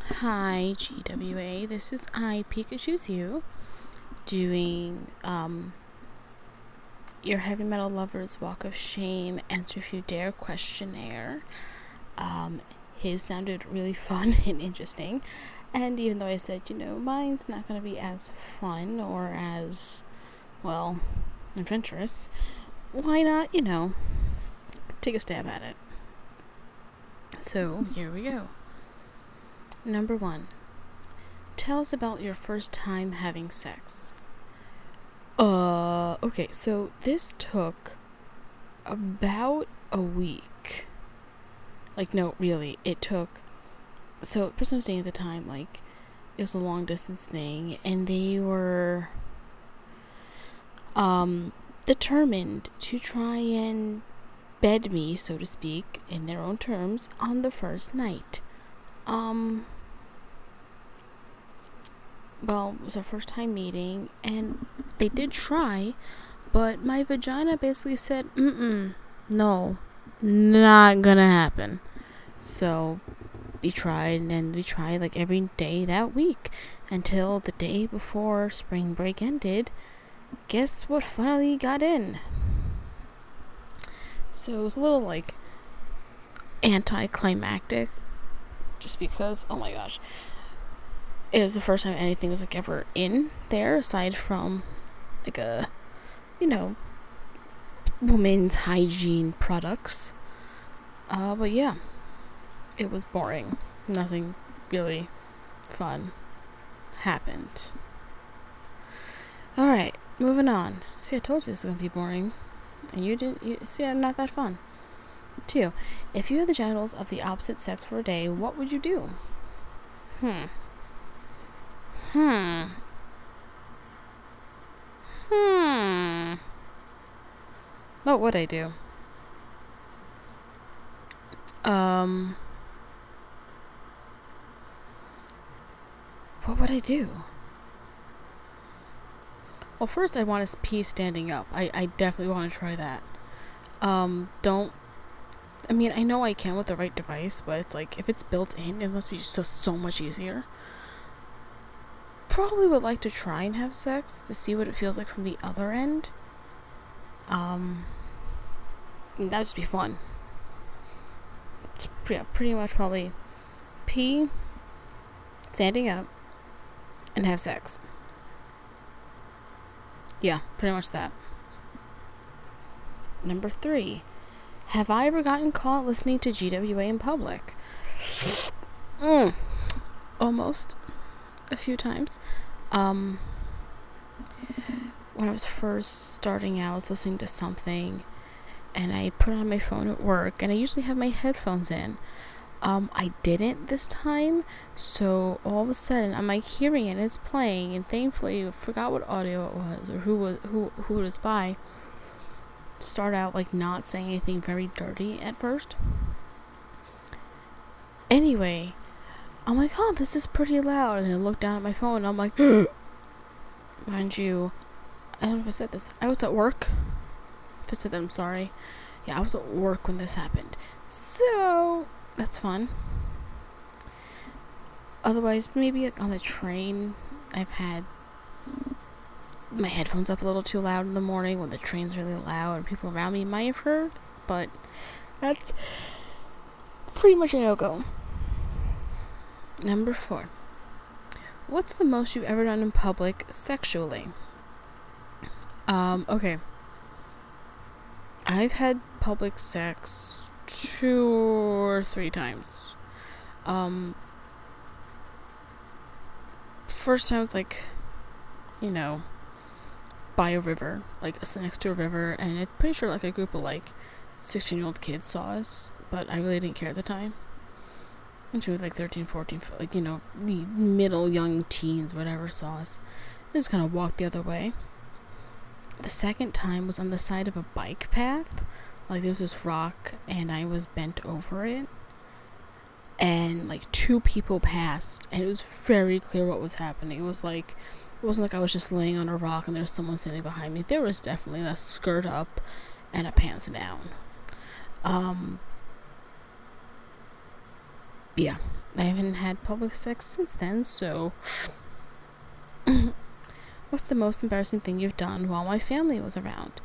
Hi, GWA. This is I, Pikachu's You, doing your heavy metal lover's walk of shame answer if you dare questionnaire. His sounded really fun and interesting, and even though I said, mine's not going to be as fun or as, well, adventurous, why not, take a stab at it. So, here we go. Number 1. Tell us about your first time having sex. Okay, so this took about a week. No, really, it took... So, the person I was dating at the time, it was a long distance thing, and they were, determined to try and bed me, so to speak, in their own terms, on the first night. Well, it was our first time meeting, and they did try, but my vagina basically said, no, not gonna happen. So, we tried every day that week, until the day before spring break ended. Guess what finally got in? So, it was a little, anticlimactic, just because, oh my gosh, it was the first time anything was ever in there aside from a women's hygiene products. But yeah, it was boring. Nothing really fun happened. Alright, moving on. See, I told you this was gonna be boring, and you didn't. See, I'm not that fun. 2. If you had the genitals of the opposite sex for a day, what would you do? What would I do? What would I do? Well, first I'd want to pee standing up. I definitely want to try that. I know I can with the right device, but it's if it's built in, it must be so much easier. Probably would like to try and have sex to see what it feels like from the other end. That'd just be fun. It's pretty much probably pee, standing up, and have sex. Yeah, pretty much that. Number 3. Have I ever gotten caught listening to GWA in public? Almost. A few times. When I was first starting out, I was listening to something, and I put it on my phone at work, and I usually have my headphones in. I didn't this time, so all of a sudden I'm hearing it, and it's playing, and thankfully I forgot what audio it was or who it was by. To start out not saying anything very dirty at first. Anyway, I'm oh, this is pretty loud, and I look down at my phone, and I'm mind you, I don't know if I said this. I was at work. If I said that, I'm sorry. Yeah, I was at work when this happened. So, that's fun. Otherwise, maybe on the train, I've had my headphones up a little too loud in the morning when the train's really loud and people around me might have heard, but that's pretty much a no-go. Number 4. What's the most you've ever done in public sexually? Okay. I've had public sex 2 or 3 times. First time it's by a river, next to a river, and I'm pretty sure a group of 16-year-old kids saw us, but I really didn't care at the time. And she was 13, 14, the middle young teens, whatever, saw us. I just kind of walked the other way. The second time was on the side of a bike path. There was this rock, and I was bent over it, and 2 people passed, and it was very clear what was happening. It was it wasn't I was just laying on a rock and there was someone standing behind me. There was definitely a skirt up and a pants down. Yeah, I haven't had public sex since then, so what's the most embarrassing thing you've done while my family was around?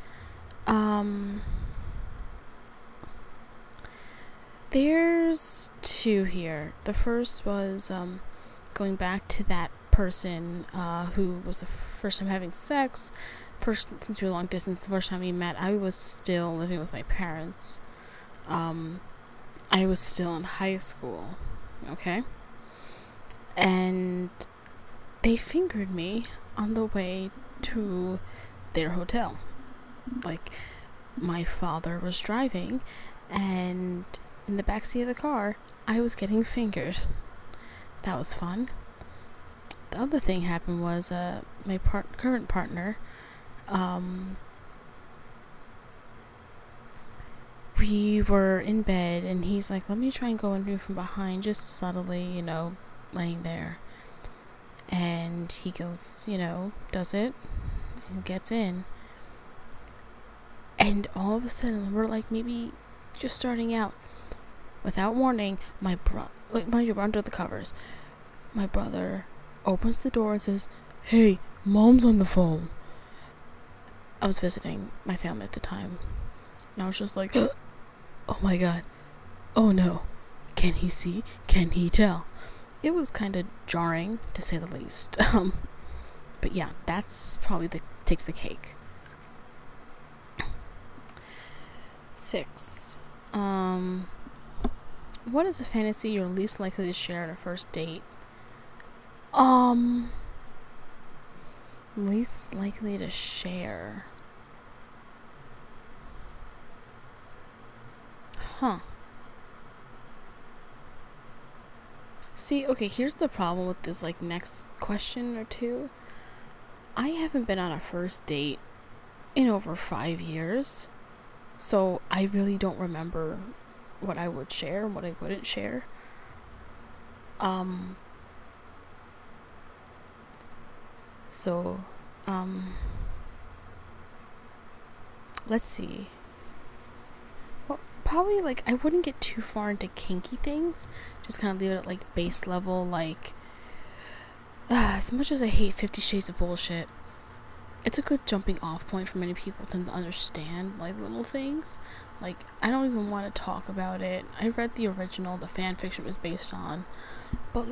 There's two here. The first was going back to that person who was the first time having sex. First, since we were long distance, the first time we met, I was still living with my parents. I was still in high school, okay? And they fingered me on the way to their hotel. Like, my father was driving, and in the backseat of the car, I was getting fingered. That was fun. The other thing happened was my current partner, we were in bed, and he's like, let me try and go in you from behind, just subtly, laying there. And he goes, does it, and gets in. And all of a sudden, we're like maybe just starting out. Without warning, mind you, we're under the covers. My brother opens the door and says, "Hey, Mom's on the phone." I was visiting my family at the time, and I was just like, oh my god, oh no, can he see? Can he tell? It was kind of jarring, to say the least. But yeah, that's probably takes the cake. 6. What is a fantasy you're least likely to share on a first date? Least likely to share. Huh. See, okay, here's the problem with this, next question or two. I haven't been on a first date in over 5 years, so I really don't remember what I would share and what I wouldn't share. Let's see. Well, probably, I wouldn't get too far into kinky things. Just kind of leave it at, base level, as much as I hate 50 Shades of Bullshit, it's a good jumping off point for many people to understand, little things. I don't even want to talk about it. I read the original, the fan fiction it was based on. But,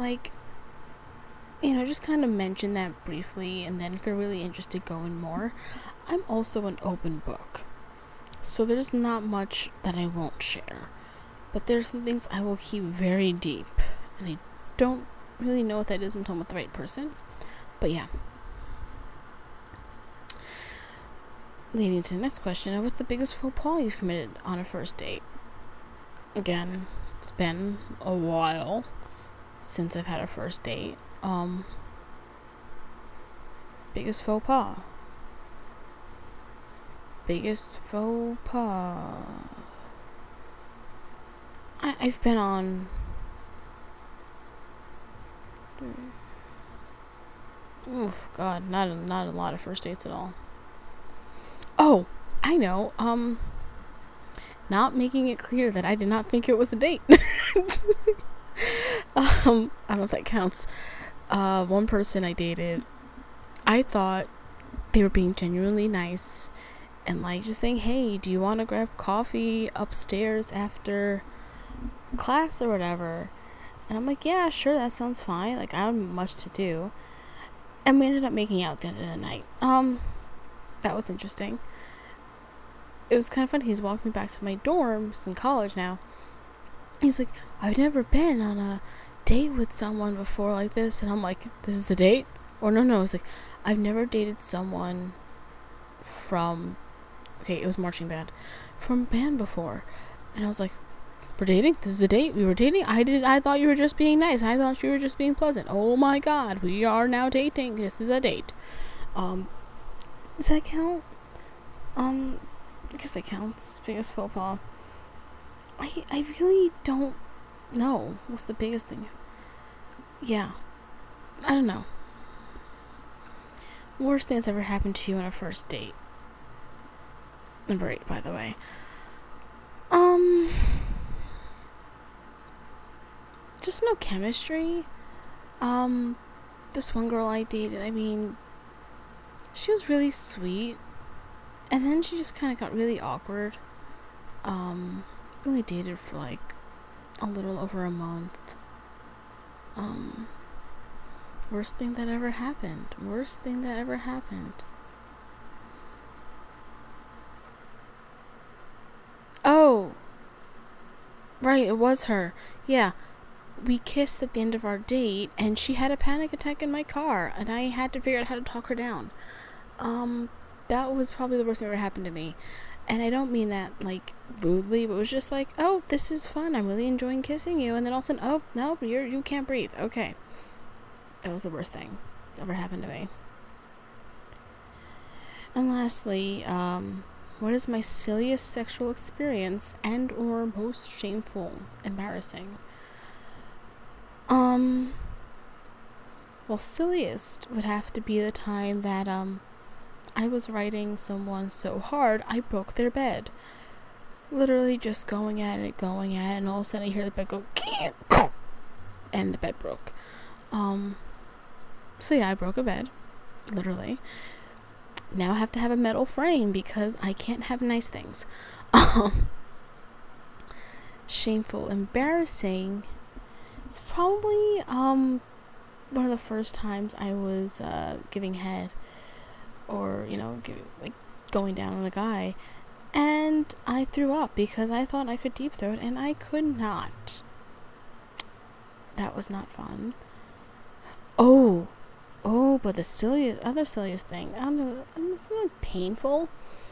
just kind of mention that briefly, and then if they're really interested, go in more. I'm also an open book, so there's not much that I won't share. But there's some things I will keep very deep, and I don't really know what that is until I'm with the right person. But yeah. Leading to the next question, what's the biggest faux pas you've committed on a first date? Again, it's been a while since I've had a first date. Biggest faux pas. Biggest faux pas. I've been on... Oof, God, not a lot of first dates at all. Oh, I know. Not making it clear that I did not think it was a date. I don't know if that counts. One person I dated, I thought they were being genuinely nice and just saying, hey, do you want to grab coffee upstairs after class or whatever? And I'm like, yeah, sure, that sounds fine. I don't have much to do. And we ended up making out at the end of the night. That was interesting. It was kind of funny. He's walking me back to my dorms in college now. He's like, I've never been on a date with someone before like this. And I'm like, this is the date? Or no. It's like, I've never dated someone from... Okay, it was marching band. From band before. And I was like, we're dating? This is a date? We were dating? I thought you were just being nice. I thought you were just being pleasant. Oh my god, we are now dating. This is a date. Does that count? I guess that counts. Biggest faux pas. I really don't know what's the biggest thing. Yeah. I don't know. Worst thing that's ever happened to you on a first date. Number 8, by the way. just no chemistry. This one girl I dated, I mean, she was really sweet, and then she just kind of got really awkward. Really dated for like a little over a month. Worst thing that ever happened. Oh, right, it was her. Yeah, we kissed at the end of our date, and she had a panic attack in my car, and I had to figure out how to talk her down. That was probably the worst thing that ever happened to me. And I don't mean that, like, rudely, but it was just like, oh, this is fun. I'm really enjoying kissing you. And then all of a sudden, oh, no, you can't breathe. Okay. That was the worst thing that ever happened to me. And lastly, what is my silliest sexual experience and or most shameful, embarrassing? Well, silliest would have to be the time that, I was riding someone so hard I broke their bed. Literally just going at it, and all of a sudden I hear the bed go, and the bed broke. So yeah, I broke a bed, literally. Now I have to have a metal frame because I can't have nice things. Shameful, embarrassing. It's probably, one of the first times I was, giving head. Or, going down on a guy. And I threw up because I thought I could deep throat and I could not. That was not fun. Oh, but the other silliest thing, I don't know, it's not painful.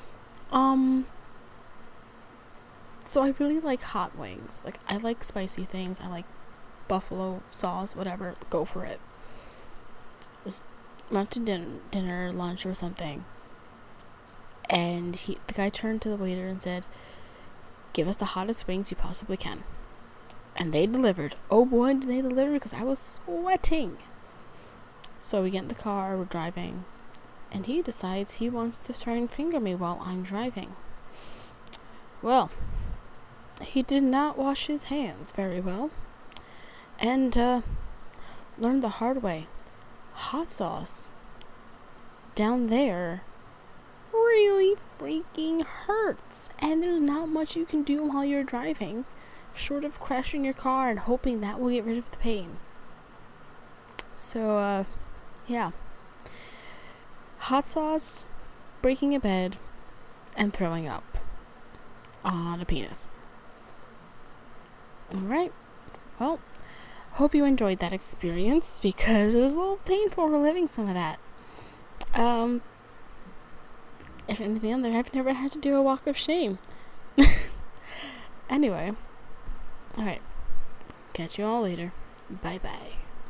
So I really like hot wings. Like, I like spicy things. I like buffalo sauce, whatever. Go for it. Went to dinner, lunch, or something. And the guy turned to the waiter and said, "Give us the hottest wings you possibly can." And they delivered. Oh boy, did they deliver, because I was sweating. So we get in the car, we're driving, and he decides he wants to try and finger me while I'm driving. Well, he did not wash his hands very well, and learned the hard way. Hot sauce down there really freaking hurts, and there's not much you can do while you're driving short of crashing your car and hoping that will get rid of the pain. So yeah, hot sauce, breaking a bed, and throwing up on a penis. Alright, well, hope you enjoyed that experience, because it was a little painful reliving some of that. If anything other, I've never had to do a walk of shame. Anyway, alright, catch you all later. Bye bye.